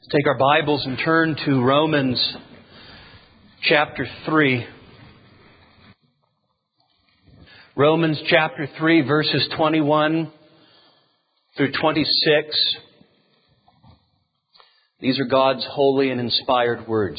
Let's take our Bibles and turn to Romans chapter 3. Romans chapter 3, verses 21 through 26. These are God's holy and inspired words.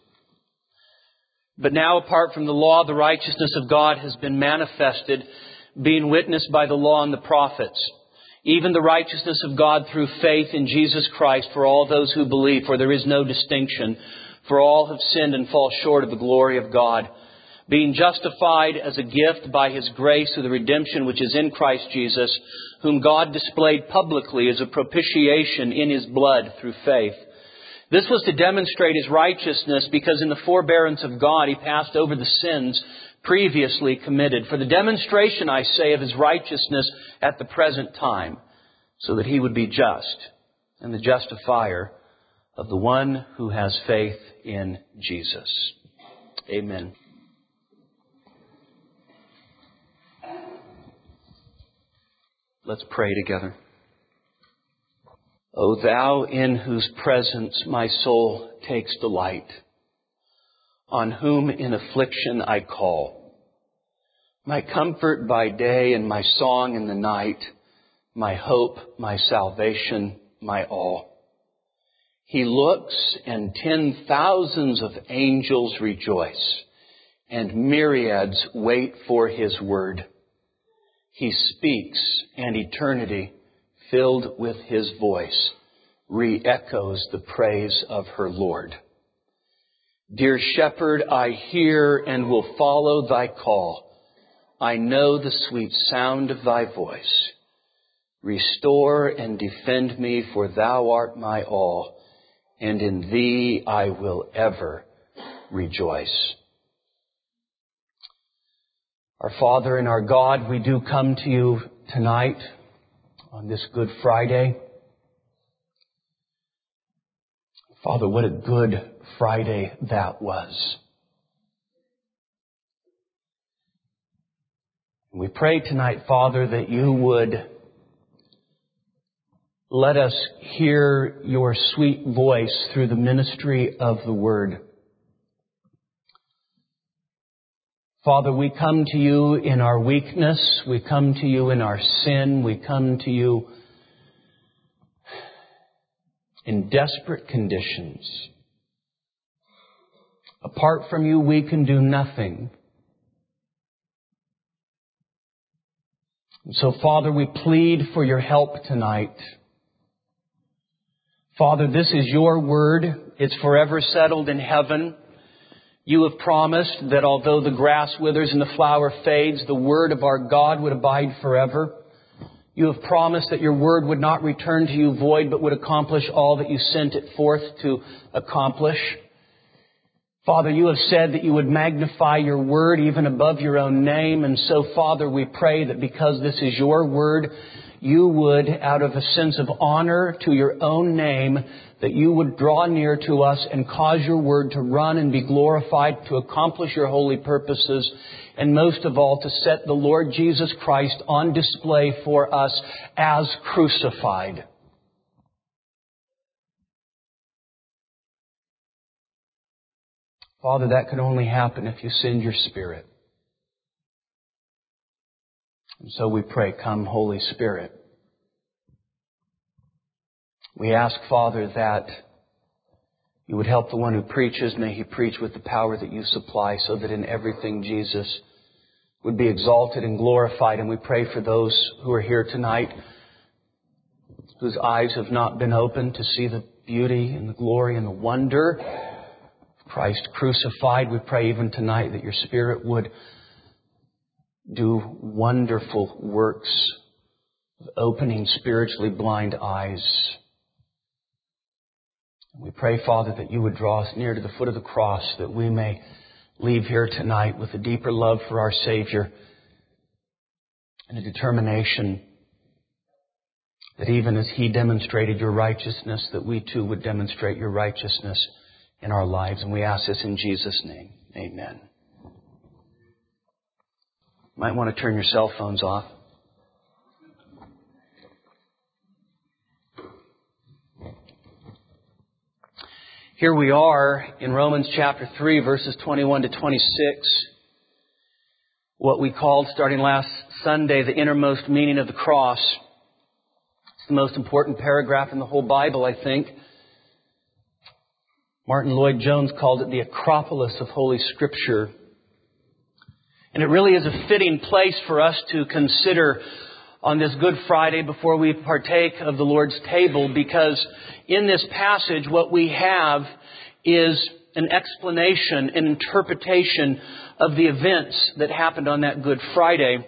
But now, apart from the law, the righteousness of God has been manifested, being witnessed by the law and the prophets, even the righteousness of God through faith in Jesus Christ for all those who believe, for there is no distinction, for all have sinned and fall short of the glory of God, being justified as a gift by His grace through the redemption which is in Christ Jesus, whom God displayed publicly as a propitiation in His blood through faith. This was to demonstrate His righteousness, because in the forbearance of God He passed over the sins previously committed, for the demonstration, I say, of His righteousness at the present time, so that He would be just and the justifier of the one who has faith in Jesus. Amen. Let's pray together. O Thou in whose presence my soul takes delight, on whom in affliction I call, my comfort by day and my song in the night, my hope, my salvation, my all. He looks, and 10,000s of angels rejoice, and myriads wait for His word. He speaks, and eternity, filled with His voice, re-echoes the praise of her Lord. Dear Shepherd, I hear and will follow Thy call. I know the sweet sound of Thy voice. Restore and defend me, for Thou art my all, and in Thee I will ever rejoice. Our Father and our God, we do come to You tonight on this Good Friday. Father, what a Good Friday that was. We pray tonight, Father, that You would let us hear Your sweet voice through the ministry of the Word. Father, we come to You in our weakness. We come to You in our sin. We come to You in desperate conditions. Apart from You, we can do nothing. And so, Father, we plead for Your help tonight. Father, this is Your word. It's forever settled in heaven. You have promised that although the grass withers and the flower fades, the word of our God would abide forever. You have promised that Your word would not return to You void, but would accomplish all that You sent it forth to accomplish. Father, You have said that You would magnify Your word even above Your own name. And so, Father, we pray that because this is Your word, You would, out of a sense of honor to Your own name, that You would draw near to us and cause Your word to run and be glorified, to accomplish Your holy purposes, and most of all, to set the Lord Jesus Christ on display for us as crucified. Father, that could only happen if You send Your Spirit. And so we pray, come, Holy Spirit. We ask, Father, that You would help the one who preaches. May he preach with the power that You supply, so that in everything Jesus would be exalted and glorified. And we pray for those who are here tonight, whose eyes have not been opened to see the beauty and the glory and the wonder of Christ crucified. We pray even tonight that Your Spirit would do wonderful works of opening spiritually blind eyes. We pray, Father, that You would draw us near to the foot of the cross, that we may leave here tonight with a deeper love for our Savior and a determination that even as He demonstrated Your righteousness, that we too would demonstrate Your righteousness in our lives. And we ask this in Jesus' name. Amen. You might want to turn your cell phones off. Here we are in Romans chapter 3, verses 21 to 26. What we called, starting last Sunday, the innermost meaning of the cross. It's the most important paragraph in the whole Bible, I think. Martin Lloyd-Jones called it the Acropolis of Holy Scripture. And it really is a fitting place for us to consider on this Good Friday before we partake of the Lord's table, because in this passage what we have is an explanation, an interpretation of the events that happened on that Good Friday.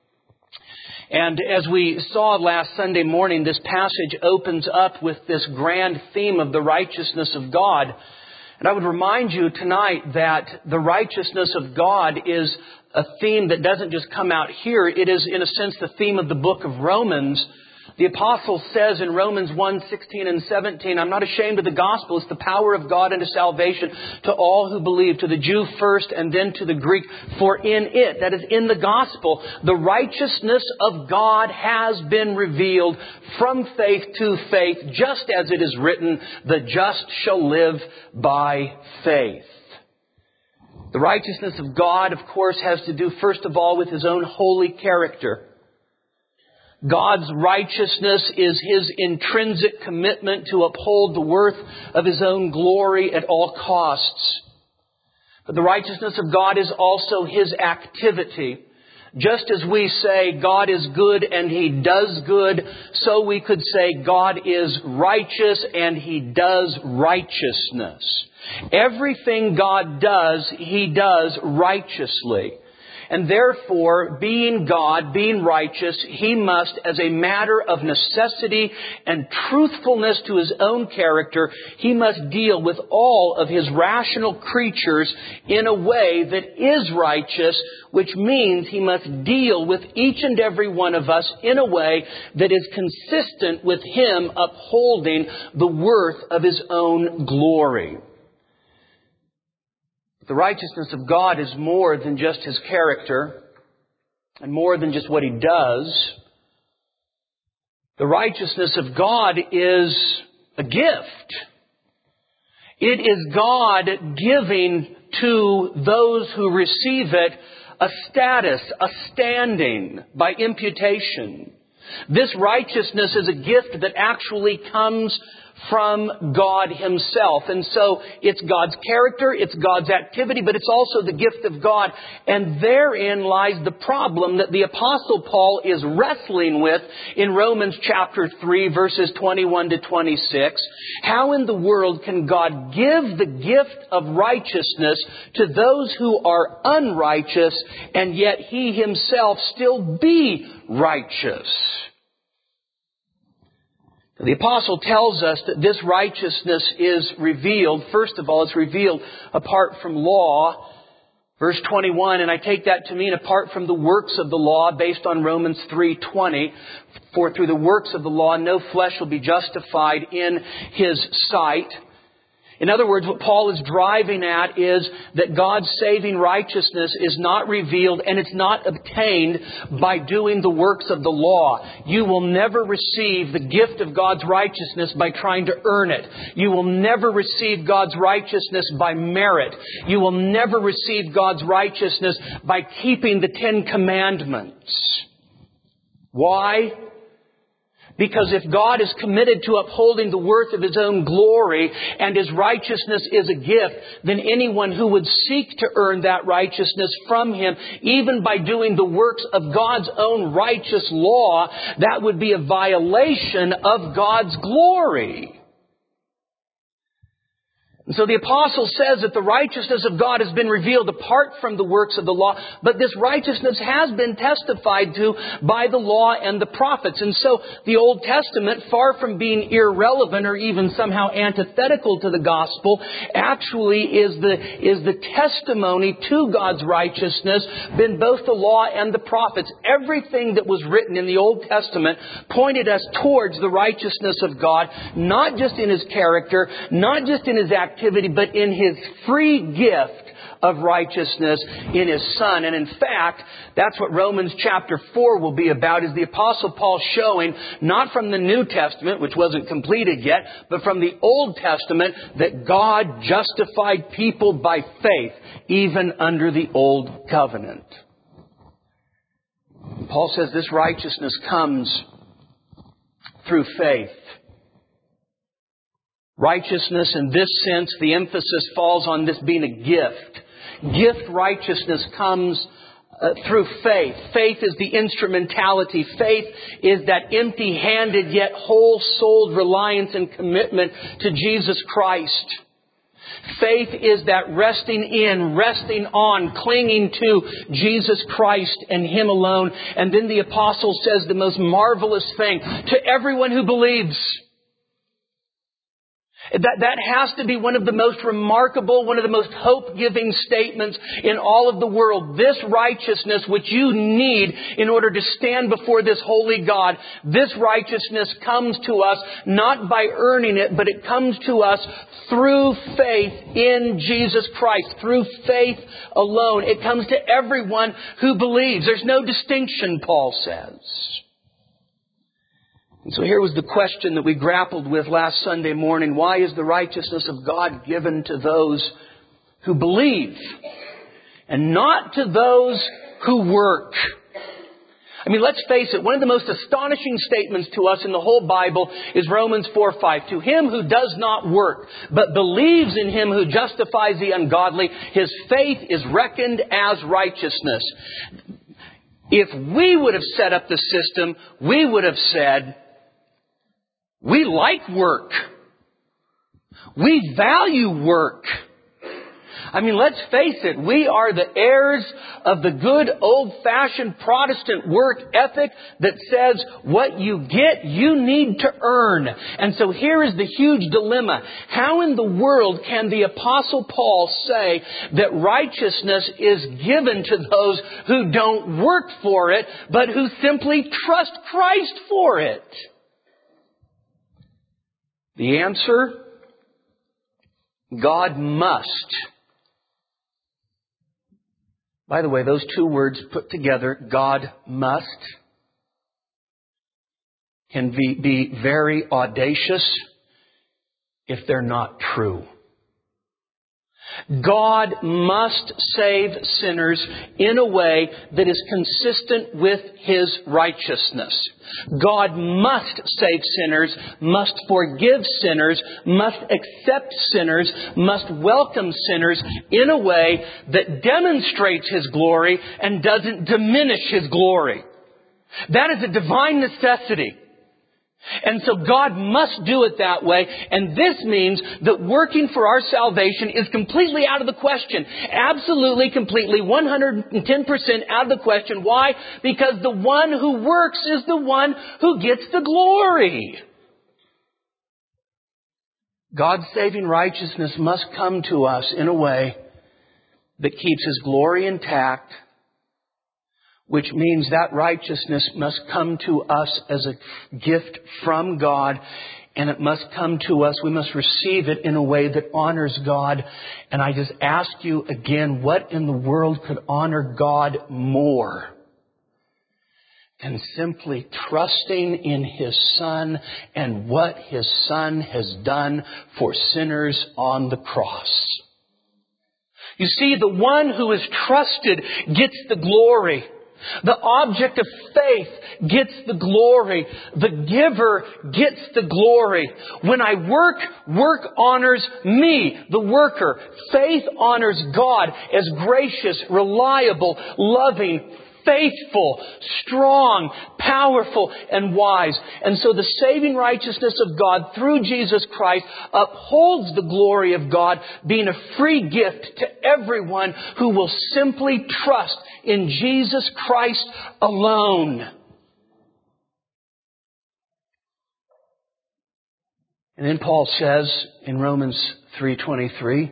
And as we saw last Sunday morning, this passage opens up with this grand theme of the righteousness of God. And I would remind you tonight that the righteousness of God is a theme that doesn't just come out here. It is, in a sense, the theme of the book of Romans. The apostle says in Romans 1:16 and 17, I'm not ashamed of the gospel. It's the power of God unto salvation to all who believe, to the Jew first and then to the Greek. For in it, that is in the gospel, the righteousness of God has been revealed from faith to faith, just as it is written, the just shall live by faith. The righteousness of God, of course, has to do first of all with His own holy character. God's righteousness is His intrinsic commitment to uphold the worth of His own glory at all costs. But the righteousness of God is also His activity. Just as we say God is good and He does good, so we could say God is righteous and He does righteousness. Everything God does, He does righteously. And therefore, being God, being righteous, He must, as a matter of necessity and truthfulness to His own character, He must deal with all of His rational creatures in a way that is righteous, which means He must deal with each and every one of us in a way that is consistent with Him upholding the worth of His own glory. The righteousness of God is more than just His character and more than just what He does. The righteousness of God is a gift. It is God giving to those who receive it a status, a standing by imputation. This righteousness is a gift that actually comes from God Himself. And so it's God's character, it's God's activity, but it's also the gift of God. And therein lies the problem that the Apostle Paul is wrestling with in Romans chapter 3, verses 21 to 26. How in the world can God give the gift of righteousness to those who are unrighteous, and yet He Himself still be righteous? The apostle tells us that this righteousness is revealed. First of all, it's revealed apart from law. Verse 21, and I take that to mean apart from the works of the law based on Romans 3:20. For through the works of the law, no flesh will be justified in His sight. In other words, what Paul is driving at is that God's saving righteousness is not revealed and it's not obtained by doing the works of the law. You will never receive the gift of God's righteousness by trying to earn it. You will never receive God's righteousness by merit. You will never receive God's righteousness by keeping the 10 Commandments. Why? Because if God is committed to upholding the worth of His own glory and His righteousness is a gift, then anyone who would seek to earn that righteousness from Him, even by doing the works of God's own righteous law, that would be a violation of God's glory. And so the apostle says that the righteousness of God has been revealed apart from the works of the law, but this righteousness has been testified to by the law and the prophets. And so the Old Testament, far from being irrelevant or even somehow antithetical to the gospel, actually is the testimony to God's righteousness in both the law and the prophets. Everything that was written in the Old Testament pointed us towards the righteousness of God, not just in His character, not just in His activity, but in His free gift of righteousness in His Son. And in fact, that's what Romans chapter 4 will be about, is the Apostle Paul showing, not from the New Testament, which wasn't completed yet, but from the Old Testament, that God justified people by faith, even under the Old Covenant. Paul says this righteousness comes through faith. Righteousness, in this sense, the emphasis falls on this being a gift. Gift righteousness comes through faith. Faith is the instrumentality. Faith is that empty-handed yet whole-souled reliance and commitment to Jesus Christ. Faith is that resting in, resting on, clinging to Jesus Christ and Him alone. And then the Apostle says the most marvelous thing to everyone who believes. That has to be one of the most remarkable, one of the most hope-giving statements in all of the world. This righteousness which you need in order to stand before this holy God, this righteousness comes to us not by earning it, but it comes to us through faith in Jesus Christ, through faith alone. It comes to everyone who believes. There's no distinction, Paul says. And so here was the question that we grappled with last Sunday morning. Why is the righteousness of God given to those who believe and not to those who work? I mean, let's face it, one of the most astonishing statements to us in the whole Bible is Romans 4:5. To him who does not work, but believes in Him who justifies the ungodly, his faith is reckoned as righteousness. If we would have set up the system, we would have said, we like work. We value work. I mean, let's face it, we are the heirs of the good old-fashioned Protestant work ethic that says what you get, you need to earn. And so here is the huge dilemma. How in the world can the Apostle Paul say that righteousness is given to those who don't work for it, but who simply trust Christ for it? The answer, God must. By the way, those two words put together, God must, can be very audacious if they're not true. God must save sinners in a way that is consistent with His righteousness. God must save sinners, must forgive sinners, must accept sinners, must welcome sinners in a way that demonstrates His glory and doesn't diminish His glory. That is a divine necessity. And so God must do it that way. And this means that working for our salvation is completely out of the question. Absolutely, completely, 110% out of the question. Why? Because the one who works is the one who gets the glory. God's saving righteousness must come to us in a way that keeps His glory intact, which means that righteousness must come to us as a gift from God, and it must come to us. We must receive it in a way that honors God. And I just ask you again, what in the world could honor God more than simply trusting in His Son and what His Son has done for sinners on the cross? You see, the one who is trusted gets the glory. The object of faith gets the glory. The giver gets the glory. When I work, work honors me, the worker. Faith honors God as gracious, reliable, loving, faithful, strong, powerful, and wise. And so the saving righteousness of God through Jesus Christ upholds the glory of God, being a free gift to everyone who will simply trust in Jesus Christ alone. And then Paul says in Romans 3:23,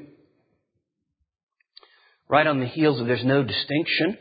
right on the heels of there's no distinction,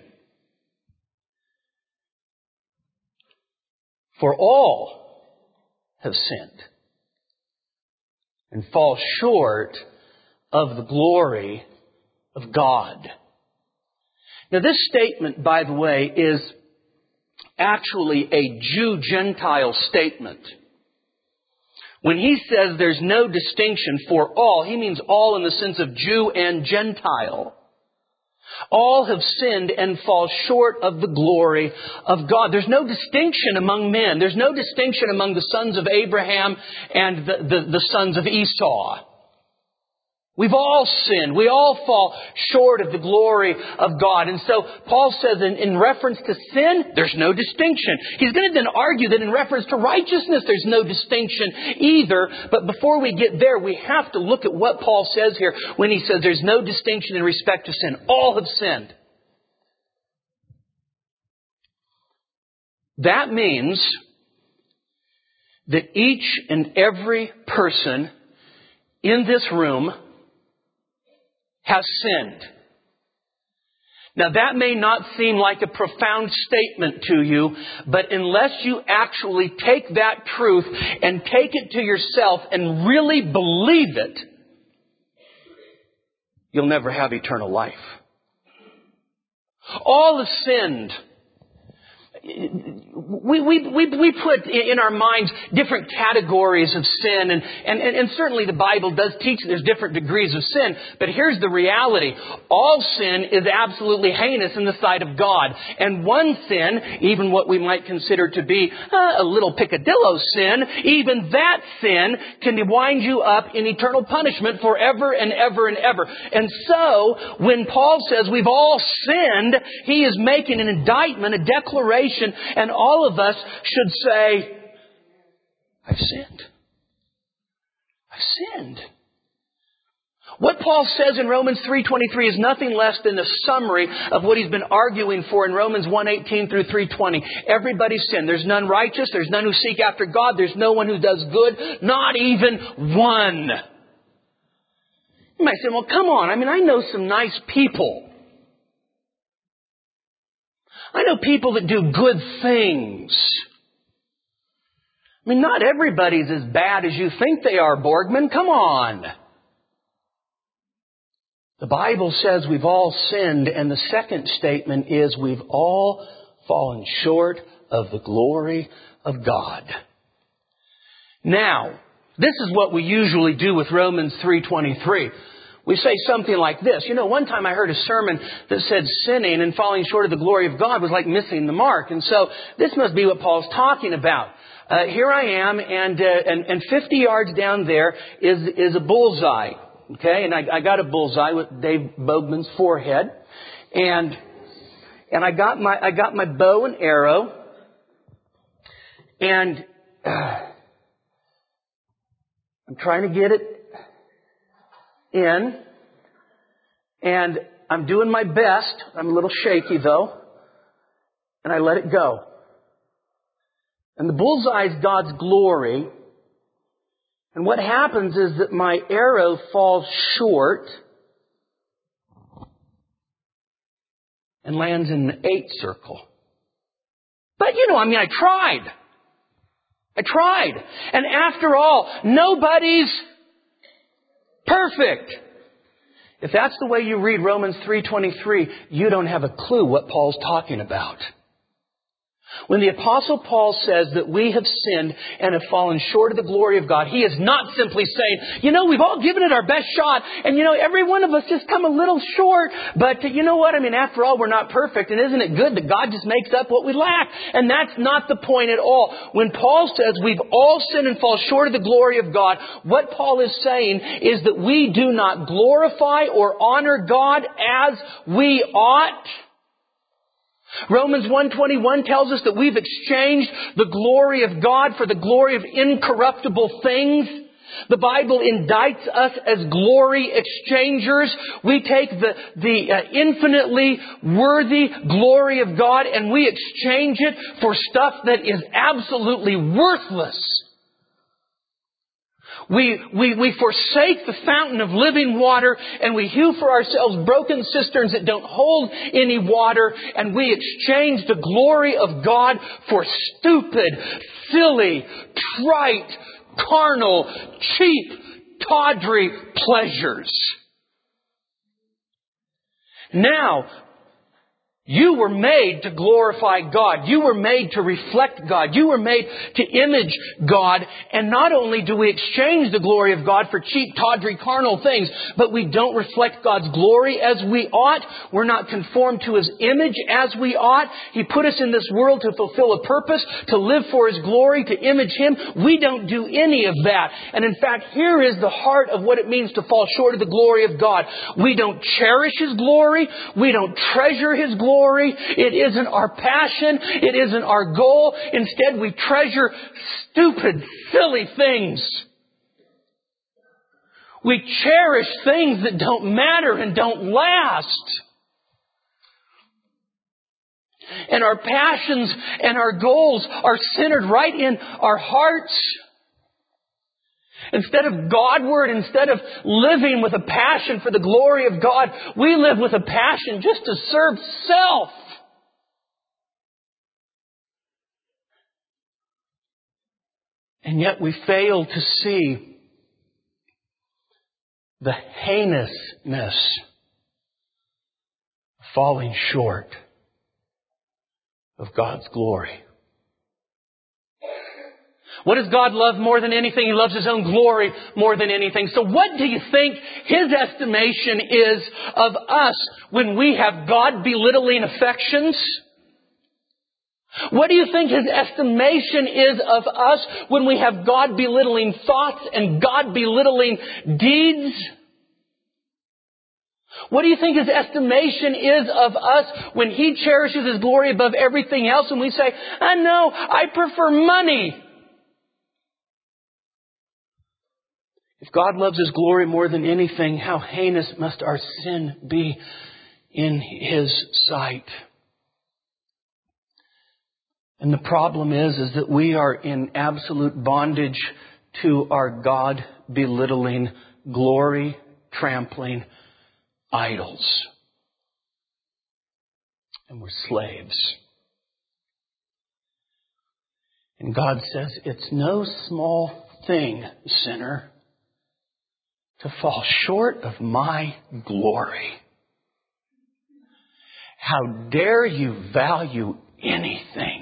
for all have sinned and fall short of the glory of God. Now this statement, by the way, is actually a Jew-Gentile statement. When he says there's no distinction for all, he means all in the sense of Jew and Gentile. All have sinned and fall short of the glory of God. There's no distinction among men. There's no distinction among the sons of Abraham and the sons of Esau. We've all sinned. We all fall short of the glory of God. And so Paul says in reference to sin, there's no distinction. He's going to then argue that in reference to righteousness, there's no distinction either. But before we get there, we have to look at what Paul says here when he says there's no distinction in respect to sin. All have sinned. That means that each and every person in this room has sinned. Now that may not seem like a profound statement to you, but unless you actually take that truth and take it to yourself and really believe it, you'll never have eternal life. All have sinned. We put in our minds different categories of sin, and certainly the Bible does teach that there's different degrees of sin. But here's the reality. All sin is absolutely heinous in the sight of God. And one sin, even what we might consider to be a little picadillo sin, even that sin can wind you up in eternal punishment forever and ever and ever. And so, when Paul says we've all sinned, he is making an indictment, a declaration. And all of us should say, I've sinned. I've sinned. What Paul says in Romans 3:23 is nothing less than a summary of what he's been arguing for in Romans 1:18 through 3:20. Everybody's sinned. There's none righteous. There's none who seek after God. There's no one who does good. Not even one. You might say, well, come on. I know some nice people. I know people that do good things. Not everybody's as bad as you think they are, Borgman. Come on. The Bible says we've all sinned, and the second statement is we've all fallen short of the glory of God. Now, this is what we usually do with Romans 3:23. We say something like this. One time I heard a sermon that said sinning and falling short of the glory of God was like missing the mark. And so this must be what Paul's talking about. Here I am, and 50 yards down there is a bullseye. Okay, and I got a bullseye with Dave Bogman's forehead, and I got my bow and arrow, and I'm trying to get it in, and I'm doing my best. I'm a little shaky though, and I let it go. And the bullseye is God's glory. And what happens is that my arrow falls short and lands in the 8 circle. But I tried. I tried. And after all, nobody's perfect. If that's the way you read Romans 3:23, you don't have a clue what Paul's talking about. When the Apostle Paul says that we have sinned and have fallen short of the glory of God, he is not simply saying, we've all given it our best shot, and every one of us just come a little short, but you know what? After all, we're not perfect, and isn't it good that God just makes up what we lack? And that's not the point at all. When Paul says we've all sinned and fall short of the glory of God, what Paul is saying is that we do not glorify or honor God as we ought. Romans 1:21 tells us that we've exchanged the glory of God for the glory of incorruptible things. The Bible indicts us as glory exchangers. We take the infinitely worthy glory of God and we exchange it for stuff that is absolutely worthless. We forsake the fountain of living water, and we hew for ourselves broken cisterns that don't hold any water, and we exchange the glory of God for stupid, silly, trite, carnal, cheap, tawdry pleasures. Now, you were made to glorify God. You were made to reflect God. You were made to image God. And not only do we exchange the glory of God for cheap, tawdry, carnal things, but we don't reflect God's glory as we ought. We're not conformed to His image as we ought. He put us in this world to fulfill a purpose, to live for His glory, to image Him. We don't do any of that. And in fact, here is the heart of what it means to fall short of the glory of God. We don't cherish His glory. We don't treasure His glory. It isn't our passion. It isn't our goal. Instead, we treasure stupid, silly things. We cherish things that don't matter and don't last. And our passions and our goals are centered right in our hearts. Instead of Godward, instead of living with a passion for the glory of God, we live with a passion just to serve self. And yet we fail to see the heinousness of falling short of God's glory. What does God love more than anything? He loves His own glory more than anything. So what do you think His estimation is of us when we have God-belittling affections? What do you think His estimation is of us when we have God-belittling thoughts and God-belittling deeds? What do you think His estimation is of us when He cherishes His glory above everything else and we say, no, I prefer money? If God loves His glory more than anything, how heinous must our sin be in His sight? And the problem is that we are in absolute bondage to our God-belittling, glory-trampling idols. And we're slaves. And God says, it's no small thing, sinner, to fall short of my glory. How dare you value anything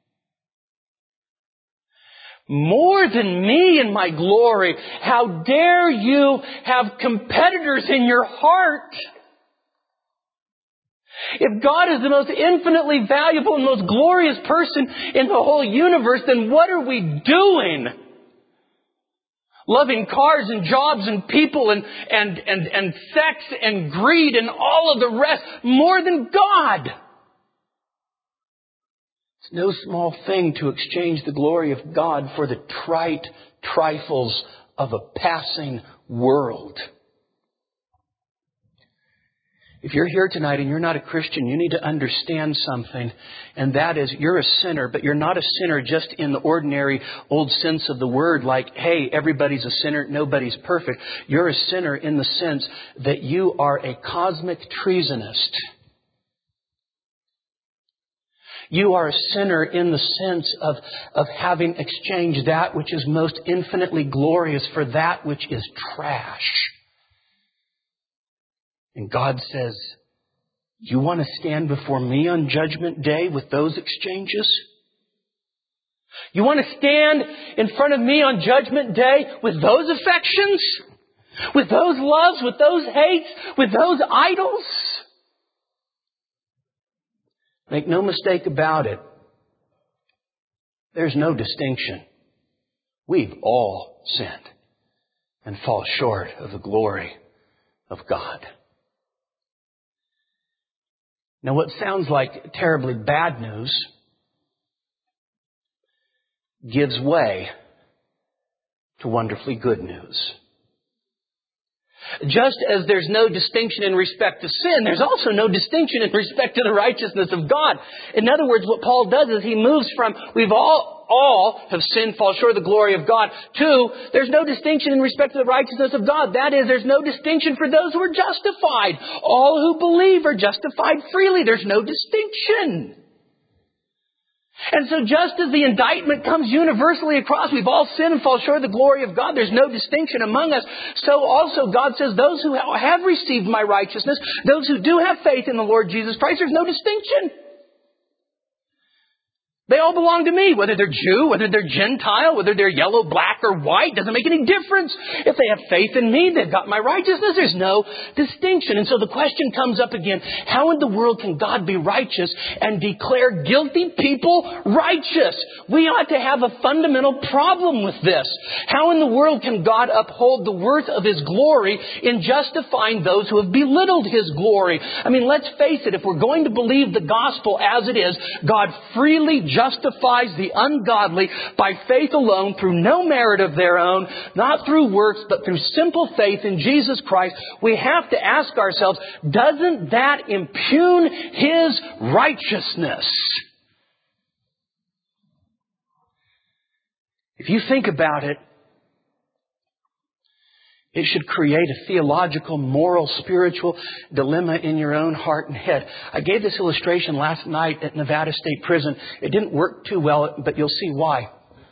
more than me and my glory? How dare you have competitors in your heart? If God is the most infinitely valuable and most glorious person in the whole universe, then what are we doing? Loving cars and jobs and people and sex and greed and all of the rest more than God. It's no small thing to exchange the glory of God for the trite trifles of a passing world. If you're here tonight and you're not a Christian, you need to understand something. And that is, you're a sinner, but you're not a sinner just in the ordinary old sense of the word, like, hey, everybody's a sinner, nobody's perfect. You're a sinner in the sense that you are a cosmic treasonist. You are a sinner in the sense of having exchanged that which is most infinitely glorious for that which is trash. And God says, you want to stand before me on Judgment Day with those exchanges? You want to stand in front of me on Judgment Day with those affections? With those loves? With those hates? With those idols? Make no mistake about it. There's no distinction. We've all sinned and fall short of the glory of God. Now, what sounds like terribly bad news gives way to wonderfully good news. Just as there's no distinction in respect to sin, there's also no distinction in respect to the righteousness of God. In other words, what Paul does is he moves from we've all have sinned, fall short of the glory of God, to there's no distinction in respect to the righteousness of God. That is, there's no distinction for those who are justified. All who believe are justified freely. There's no distinction. And so just as the indictment comes universally across, we've all sinned and fall short of the glory of God, there's no distinction among us, so also God says those who have received my righteousness, those who do have faith in the Lord Jesus Christ, there's no distinction. They all belong to me, whether they're Jew, whether they're Gentile, whether they're yellow, black, or white, doesn't make any difference. If they have faith in me, they've got my righteousness. There's no distinction. And so the question comes up again, how in the world can God be righteous and declare guilty people righteous? We ought to have a fundamental problem with this. How in the world can God uphold the worth of His glory in justifying those who have belittled His glory? I mean, let's face it, if we're going to believe the gospel as it is, God freely justifies the ungodly by faith alone, through no merit of their own, not through works, but through simple faith in Jesus Christ. We have to ask ourselves, doesn't that impugn His righteousness? If you think about it, it should create a theological, moral, spiritual dilemma in your own heart and head. I gave this illustration last night at Nevada State Prison. It didn't work too well, but you'll see why.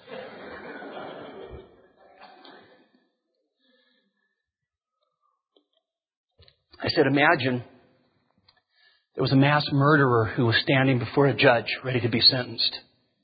I said, imagine there was a mass murderer who was standing before a judge ready to be sentenced.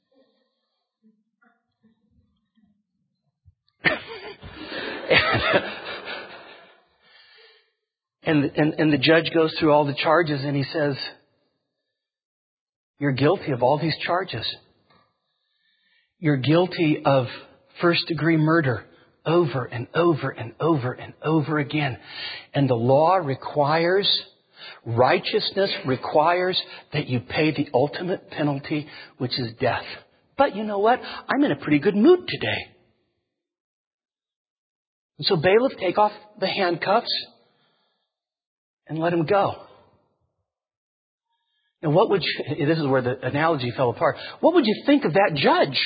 And the judge goes through all the charges and he says, you're guilty of all these charges. You're guilty of first-degree murder over and over and over and over again. And the law requires, righteousness requires that you pay the ultimate penalty, which is death. But you know what? I'm in a pretty good mood today. And so bailiff, take off the handcuffs and let him go. And what would you, this is where the analogy fell apart. What would you think of that judge?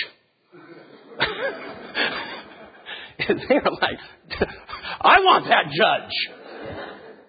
They were like, I want that judge.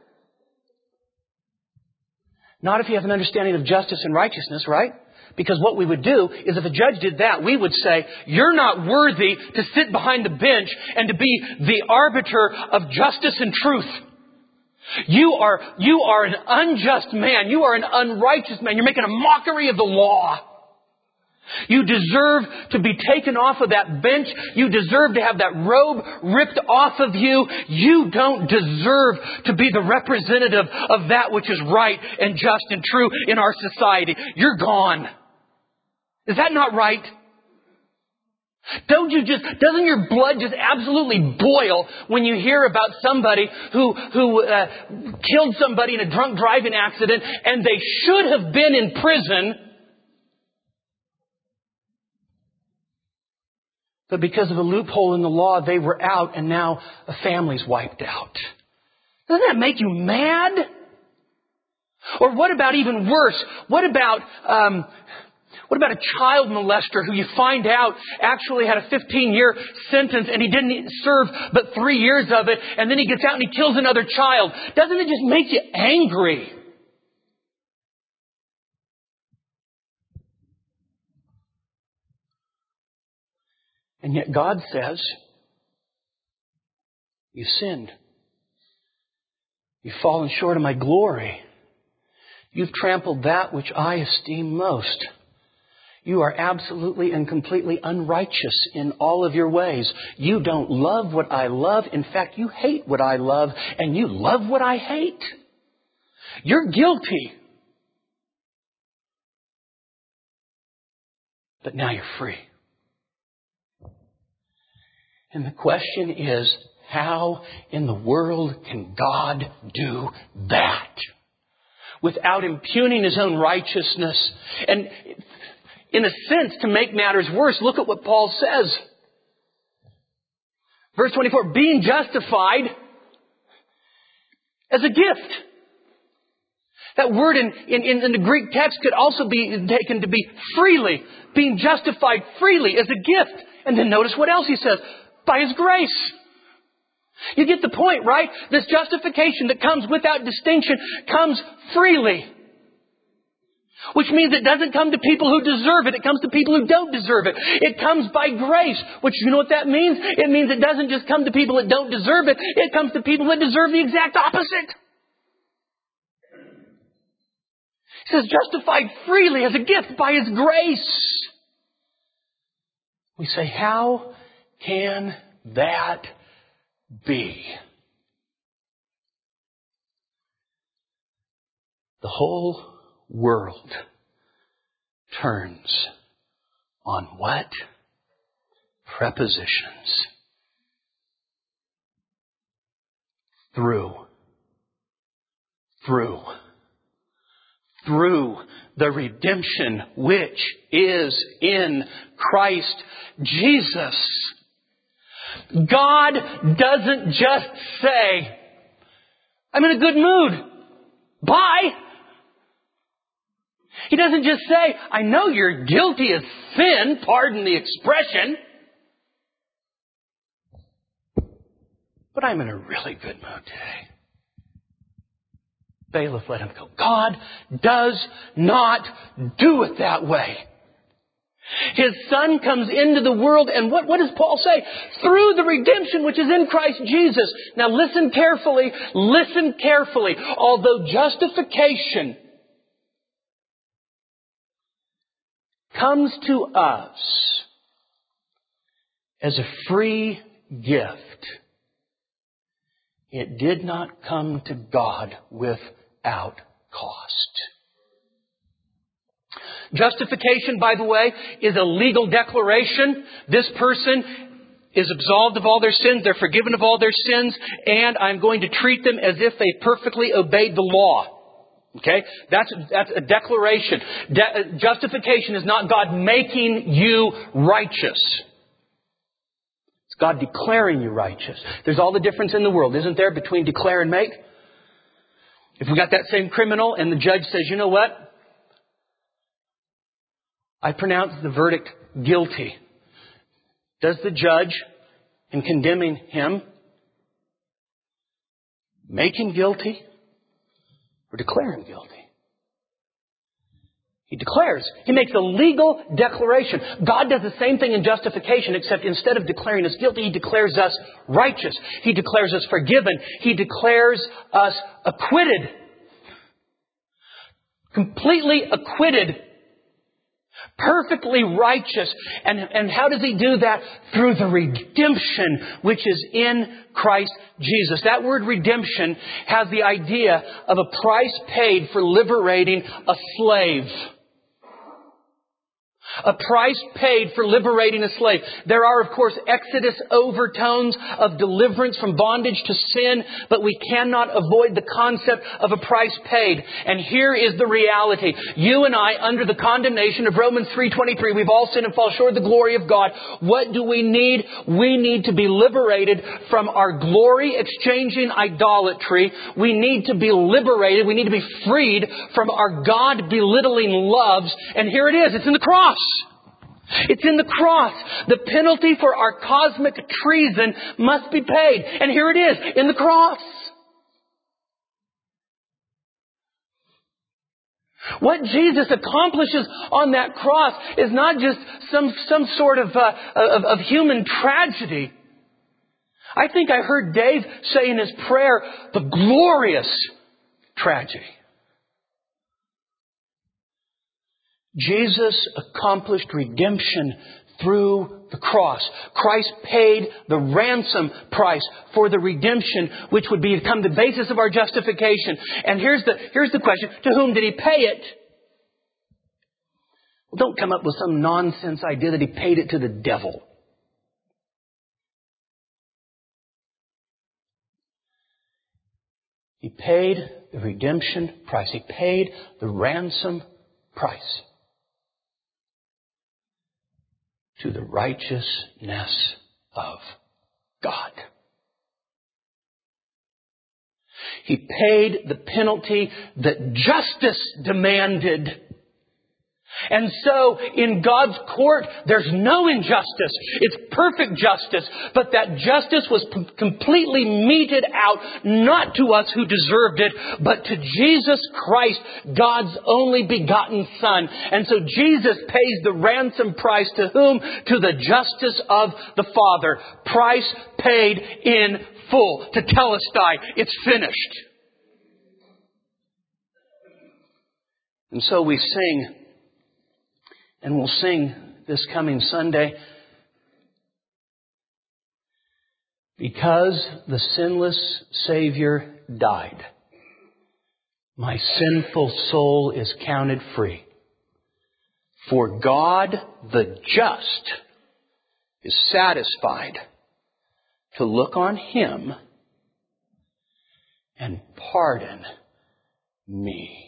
Not if you have an understanding of justice and righteousness, right? Because what we would do is if a judge did that, we would say, you're not worthy to sit behind the bench and to be the arbiter of justice and truth. You are an unjust man. You are an unrighteous man. You're making a mockery of the law. You deserve to be taken off of that bench. You deserve to have that robe ripped off of you. You don't deserve to be the representative of that which is right and just and true in our society. You're gone. Is that not right? Doesn't your blood just absolutely boil when you hear about somebody who killed somebody in a drunk driving accident and they should have been in prison, but because of a loophole in the law, they were out and now a family's wiped out? Doesn't that make you mad? Or what about even worse? What about a child molester who you find out actually had a 15-year sentence and he didn't serve but 3 years of it, and then he gets out and he kills another child? Doesn't it just make you angry? And yet God says, you sinned. You've fallen short of my glory. You've trampled that which I esteem most. You are absolutely and completely unrighteous in all of your ways. You don't love what I love. In fact, you hate what I love, and you love what I hate. You're guilty. But now you're free. And the question is, how in the world can God do that without impugning His own righteousness? And in a sense, to make matters worse, look at what Paul says. Verse 24, being justified as a gift. That word in the Greek text could also be taken to be freely. Being justified freely as a gift. And then notice what else he says. By His grace. You get the point, right? This justification that comes without distinction comes freely. Which means it doesn't come to people who deserve it. It comes to people who don't deserve it. It comes by grace. Which, you know what that means? It means it doesn't just come to people that don't deserve it. It comes to people that deserve the exact opposite. He says, justified freely as a gift by His grace. We say, how can that be? The whole world turns on what? Prepositions. Through the redemption which is in Christ Jesus. God doesn't just say, I'm in a good mood. Bye. He doesn't just say, I know you're guilty of sin, pardon the expression, but I'm in a really good mood today. Bailiff let him go. God does not do it that way. His Son comes into the world, and what does Paul say? Through the redemption which is in Christ Jesus. Now listen carefully. Although justification comes to us as a free gift, it did not come to God without cost. Justification, by the way, is a legal declaration. This person is absolved of all their sins, they're forgiven of all their sins, and I'm going to treat them as if they perfectly obeyed the law. Okay? That's a declaration. Justification is not God making you righteous. It's God declaring you righteous. There's all the difference in the world, isn't there, between declare and make? If we got that same criminal and the judge says, you know what? I pronounce the verdict guilty. Does the judge, in condemning him, make him guilty or declare him guilty? He declares. He makes a legal declaration. God does the same thing in justification, except instead of declaring us guilty, He declares us righteous. He declares us forgiven. He declares us acquitted. Completely acquitted. Perfectly righteous. And how does He do that? Through the redemption which is in Christ Jesus. That word redemption has the idea of a price paid for liberating a slave. A price paid for liberating a slave. There are, of course, Exodus overtones of deliverance from bondage to sin, but we cannot avoid the concept of a price paid. And here is the reality. You and I, under the condemnation of Romans 3:23, we've all sinned and fall short of the glory of God. What do we need? We need to be liberated from our glory-exchanging idolatry. We need to be liberated. We need to be freed from our God-belittling loves. And here it is. It's in the cross. It's in the cross. The penalty for our cosmic treason must be paid. And here it is, in the cross. What Jesus accomplishes on that cross is not just some sort of human tragedy. I think I heard Dave say in his prayer, the glorious tragedy. Jesus accomplished redemption through the cross. Christ paid the ransom price for the redemption which would become the basis of our justification. And here's the question. To whom did He pay it? Well, don't come up with some nonsense idea that He paid it to the devil. He paid the redemption price. He paid the ransom price to the righteousness of God. He paid the penalty that justice demanded. And so, in God's court, there's no injustice. It's perfect justice. But that justice was completely meted out, not to us who deserved it, but to Jesus Christ, God's only begotten Son. And so Jesus pays the ransom price to whom? To the justice of the Father. Price paid in full. To Telestai, it's finished. And so we sing, and we'll sing this coming Sunday, because the sinless Savior died, my sinful soul is counted free. For God the just is satisfied to look on Him and pardon me.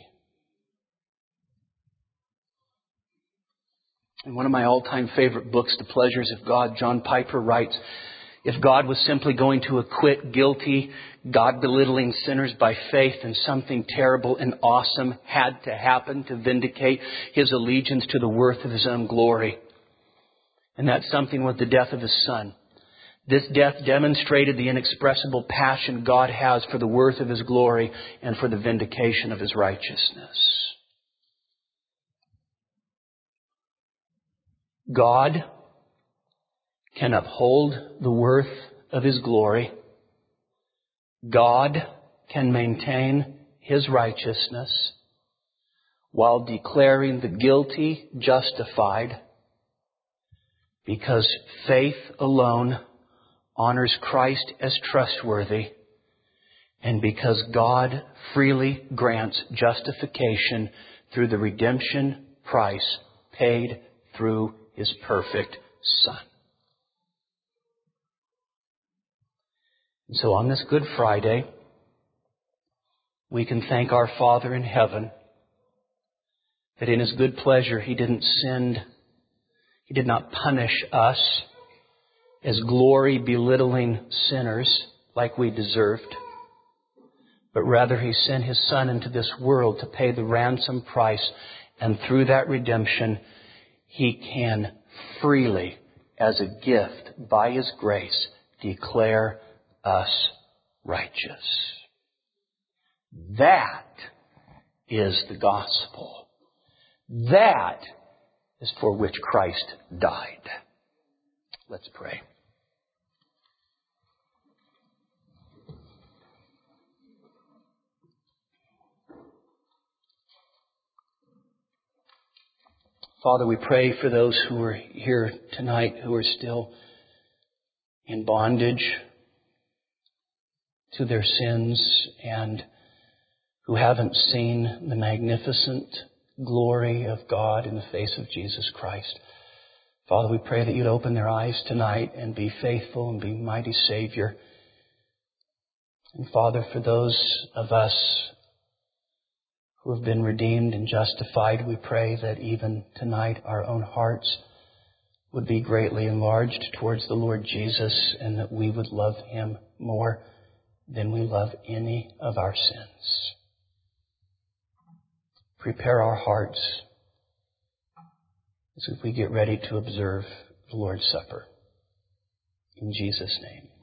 In one of my all-time favorite books, The Pleasures of God, John Piper writes, if God was simply going to acquit guilty, God-belittling sinners by faith, then something terrible and awesome had to happen to vindicate His allegiance to the worth of His own glory. And that something was the death of His Son. This death demonstrated the inexpressible passion God has for the worth of His glory and for the vindication of His righteousness. God can uphold the worth of His glory. God can maintain His righteousness while declaring the guilty justified, because faith alone honors Christ as trustworthy, and because God freely grants justification through the redemption price paid through His perfect Son. And so on this Good Friday, we can thank our Father in heaven that in His good pleasure He did not punish us as glory-belittling sinners like we deserved, but rather He sent His Son into this world to pay the ransom price, and through that redemption He can freely, as a gift by His grace, declare us righteous. That is the gospel. That is for which Christ died. Let's pray. Father, we pray for those who are here tonight who are still in bondage to their sins and who haven't seen the magnificent glory of God in the face of Jesus Christ. Father, we pray that You'd open their eyes tonight and be faithful and be mighty Savior. And Father, for those of us who have been redeemed and justified, we pray that even tonight our own hearts would be greatly enlarged towards the Lord Jesus, and that we would love Him more than we love any of our sins. Prepare our hearts as we get ready to observe the Lord's Supper. In Jesus' name.